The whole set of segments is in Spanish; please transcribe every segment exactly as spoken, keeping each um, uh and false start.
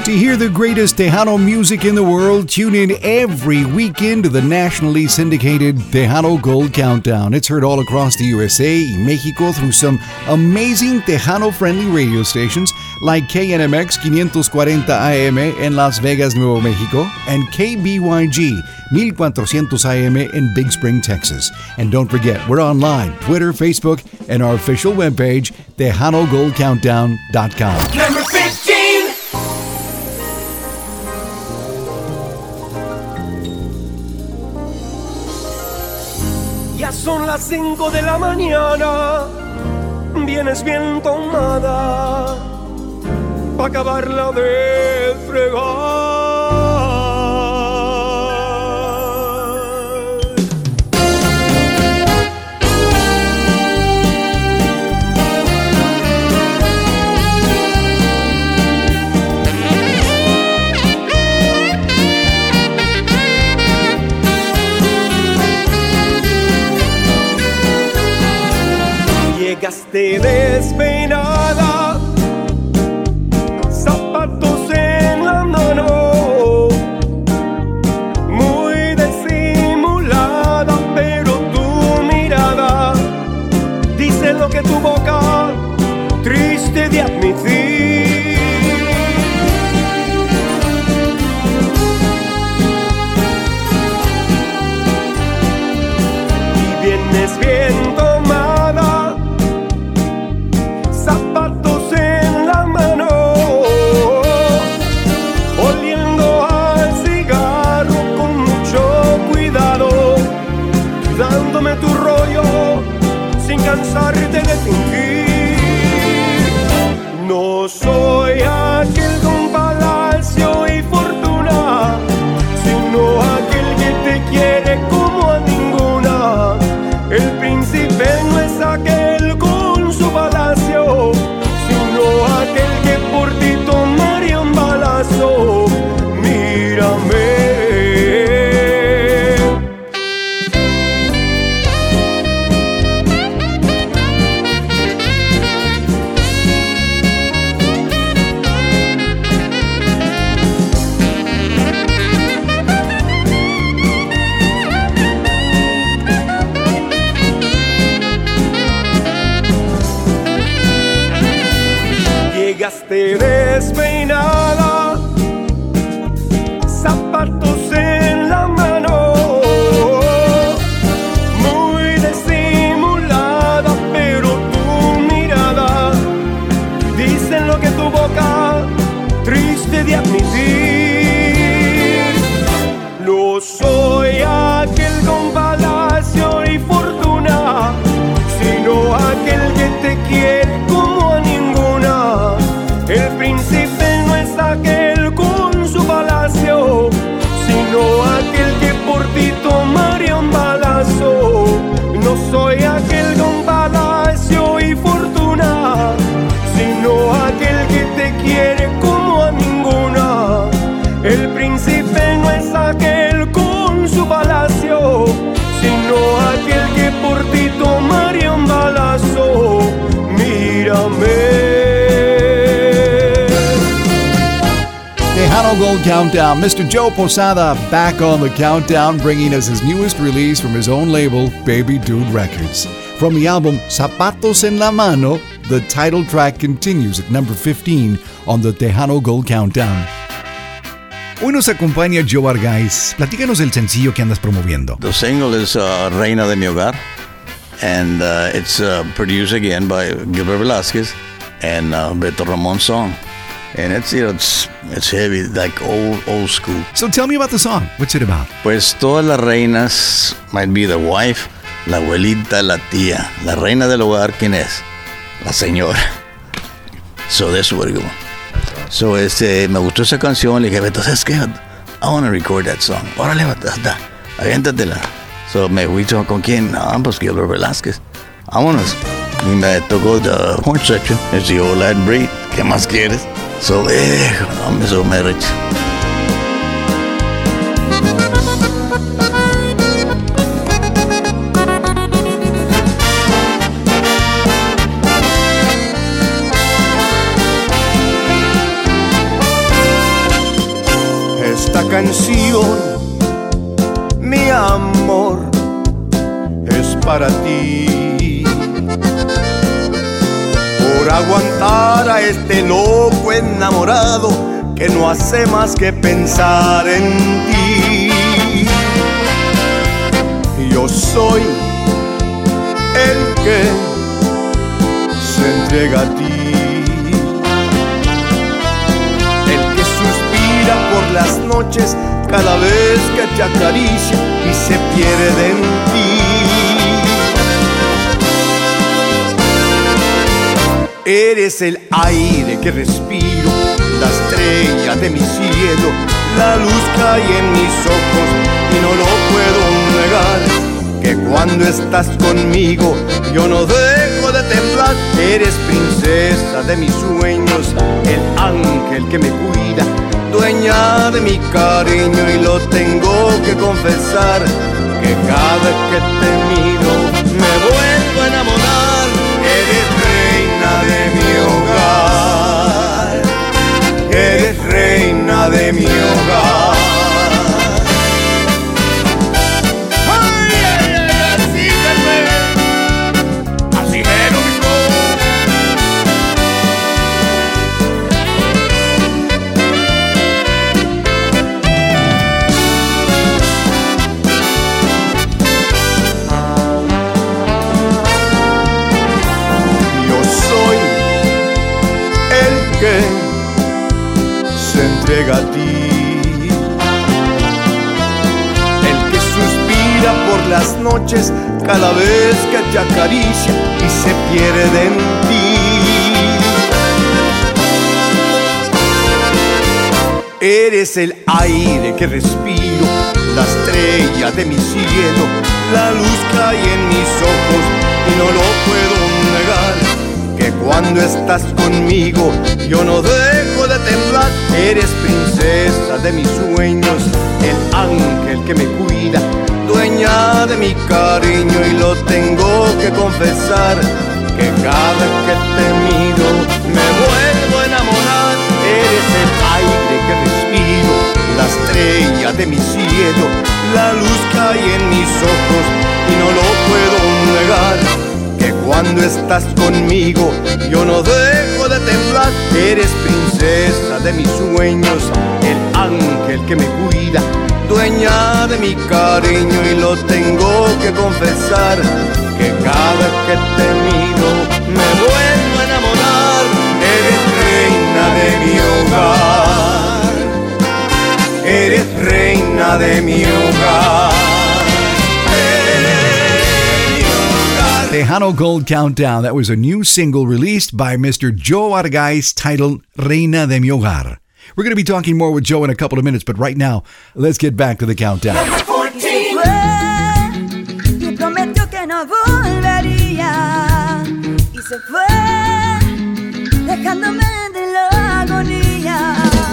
To hear the greatest Tejano music in the world, tune in every weekend to the nationally syndicated Tejano Gold Countdown. It's heard all across the U S A and Mexico through some amazing Tejano-friendly radio stations like K N M X five forty A M in Las Vegas, Nuevo Mexico, and K B Y G fourteen hundred A M in Big Spring, Texas. And don't forget, we're online, Twitter, Facebook, and our official webpage, Tejano Gold Countdown dot com. Number fifteen. Ya son las cinco de la mañana, vienes bien tomada, pa' acabarla de fregar. Llegaste despeinada, zapatos en la mano, muy disimulada, pero tu mirada dice lo que tu boca triste de admitir. Y vienes bien tomada, zapatos en la mano, oliendo al cigarro con mucho cuidado, dándome tu rollo sin cansarte de fingir. No soy aquel con palacio y fortuna, sino aquel que te quiere como a ninguna. El príncipe no es aquel con su palacio, sino aquel que por ti tomaría un balazo. Mírame. Llegaste despeinada, zapatos en la mano, muy disimulada, pero tu mirada dice lo que tu boca triste de admitir. No soy aquel con palacio y fortuna, sino aquel que te quiere como a ninguna. El príncipe no es aquel con su palacio, sino aquel que por ti tomaría un balazo. No soy aquel con palacio y fortuna, sino aquel que te quiere como a ninguna. El príncipe no es aquel con su palacio, sino aquel que por ti tomaría un balazo. Mírame. Tejano Gold Countdown, Mister Joe Posada back on the countdown, bringing us his newest release from his own label, Baby Dude Records. From the album Zapatos en la Mano, the title track continues at number fifteen on the Tejano Gold Countdown. Hoy nos acompaña Joe Argaiz. Platícanos el sencillo que andas promoviendo. The single is uh, Reina de mi Hogar, and uh, it's uh, produced again by Gilbert Velázquez and uh, Beto Ramon song. And it's, you know, it's, it's heavy, like old, old school. So tell me about the song. What's it about? Pues todas las reinas, might be the wife, la abuelita, la tía. La reina del hogar, ¿quién es? La señora. So that's what it goes. So este, me gustó esa canción, le dije, Beto, ¿sabes qué? I want to record that song. Órale, da, aviéntatela. So me fui con quién? No, pues Gilbert Velázquez. Vámonos. Y me tocó the horn section. Es the old Latin breed. ¿Qué más quieres? So, eh, no me so me rich. canción, mi amor, es para ti. Por aguantar a este loco enamorado que no hace más que pensar en ti. Yo soy el que se entrega a ti, el que suspira por las noches cada vez que te acaricia y se pierde en ti. Eres el aire que respiro, la estrella de mi cielo, la luz cae en mis ojos y no lo puedo negar, que cuando estás conmigo yo no dejo de temblar. Eres princesa de mis sueños, el ángel que me cuida, dueña de mi cariño, y lo tengo que confesar, que cada vez que te miro me vuelvo a enamorar. Eres reina de mi hogar, eres reina de mi hogar. Ay, ay, ay, así te ve, así me lo digo. Yo soy el que se entrega a ti, el que suspira por las noches cada vez que te acaricia y se pierde en ti. Eres el aire que respiro, la estrella de mi cielo, la luz cae en mis ojos y no lo puedo negar, que cuando estás conmigo yo no dejo de temblar. Eres princesa de mis sueños, el ángel que me cuida, dueña de mi cariño, y lo tengo que confesar, que cada vez que te miro me vuelvo a enamorar. Eres el aire que respiro, la estrella de mi cielo, la luz cae en mis ojos y no lo puedo negar, que cuando estás conmigo yo no dejo de temblar. Eres princesa de mis sueños, el ángel que me cuida, dueña de mi cariño, y lo tengo que confesar, que cada vez que te miro me vuelvo a enamorar. Eres reina de mi hogar, eres reina de mi hogar. Tejano Gold Countdown. That was a new single released by Mister Joe Argaiz titled Reina de mi Hogar. We're going to be talking more with Joe in a couple of minutes, but right now, let's get back to the countdown. Se fue y prometió que no volvería, y se fue dejándome de la agonía.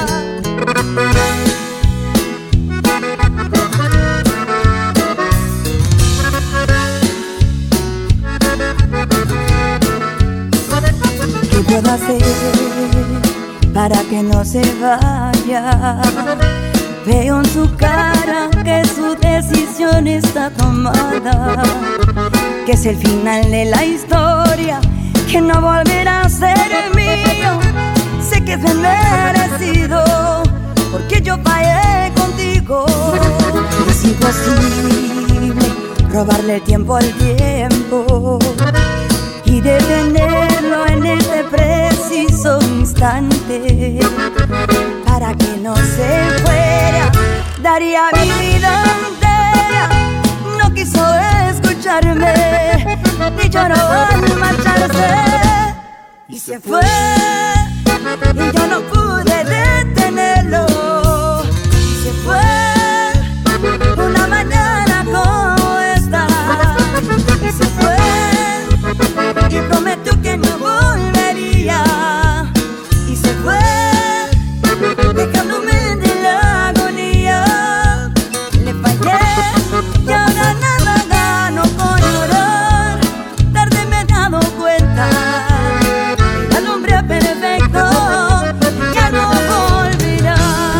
¿Qué puedo hacer para que no se vaya? Veo en su cara que su decisión está tomada, que es el final de la historia, que no volverá a ser mío. Sé que es bien merecido, porque yo fallé contigo. Es imposible robarle el tiempo al tiempo y detenerlo en este preciso instante. Para que no se fuera, daría mi vida entera. No quiso escucharme, ni lloró al marcharse, y se fue, y yo no pude detenerlo. Y se fue una mañana como esta, y se fue y prometió que no volvería, y se fue dejándome de la agonía. Le fallé y ahora nada gano con llorar. Tarde me he dado cuenta, era el hombre perfecto, ya no volverá.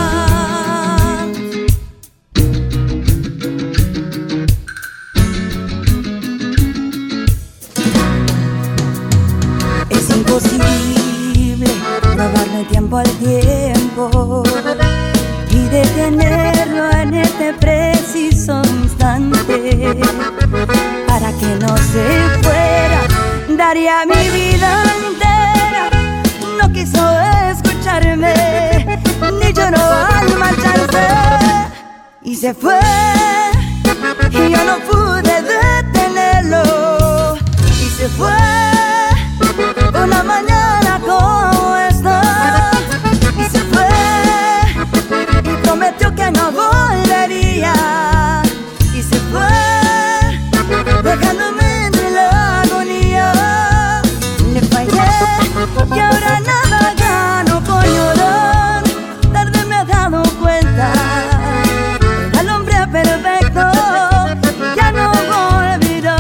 robarle tiempo al tiempo y detenerlo en este preciso instante para que no se fuera. Daría mi vida entera. No quiso escucharme, ni lloró al marcharse y se fue. Y yo no pude detenerlo y se fue. Una mañana como esta y se fue y prometió que no volvería y se fue dejándome entre la agonía. Le fallé y ahora nada gano con llorar. Tarde me he dado cuenta, era el hombre perfecto, ya no volverá.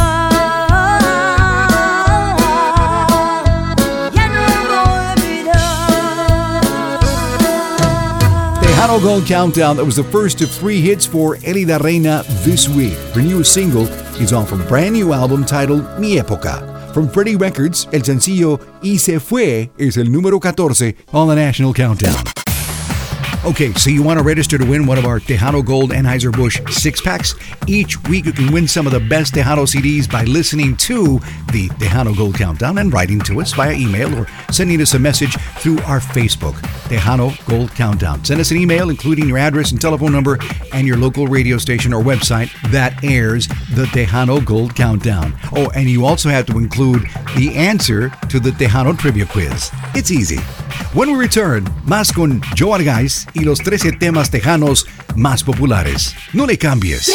Tejano Gold Countdown, that was the first of three hits for Elida Reina this week. Her newest single is off a brand new album titled Mi Época. From Freddie Records, el sencillo Y Se Fue es el número catorce on the National Countdown. Okay, so you want to register to win one of our Tejano Gold Anheuser-Busch six-packs? Each week you can win some of the best Tejano C Ds by listening to the Tejano Gold Countdown and writing to us via email or sending us a message through our Facebook, Tejano Gold Countdown. Send us an email including your address and telephone number and your local radio station or website that airs the Tejano Gold Countdown. Oh, and you also have to include the answer to the Tejano Trivia Quiz. It's easy. When we return, más con Joe Argaiz y los trece temas tejanos más populares. No le cambies.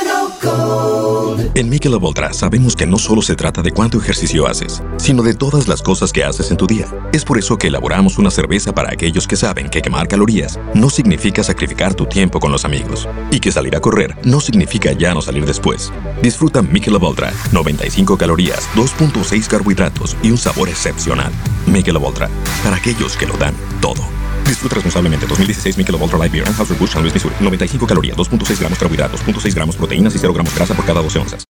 En Michelob Ultra sabemos que no solo se trata de cuánto ejercicio haces, sino de todas las cosas que haces en tu día. Es por eso que elaboramos una cerveza para aquellos que saben que quemar calorías no significa sacrificar tu tiempo con los amigos y que salir a correr no significa ya no salir después. Disfruta Michelob Ultra, noventa y cinco calorías, dos punto seis carbohidratos y un sabor excepcional. Michelob Ultra, para aquellos que lo dan todo. Disfruta responsablemente. dos mil dieciséis Michelob Ultra Light Beer, Anheuser-Busch, San Luis, Missouri. noventa y cinco calorías, dos punto seis gramos carbohidratos, dos punto seis gramos proteínas y cero gramos grasa por cada doce onzas.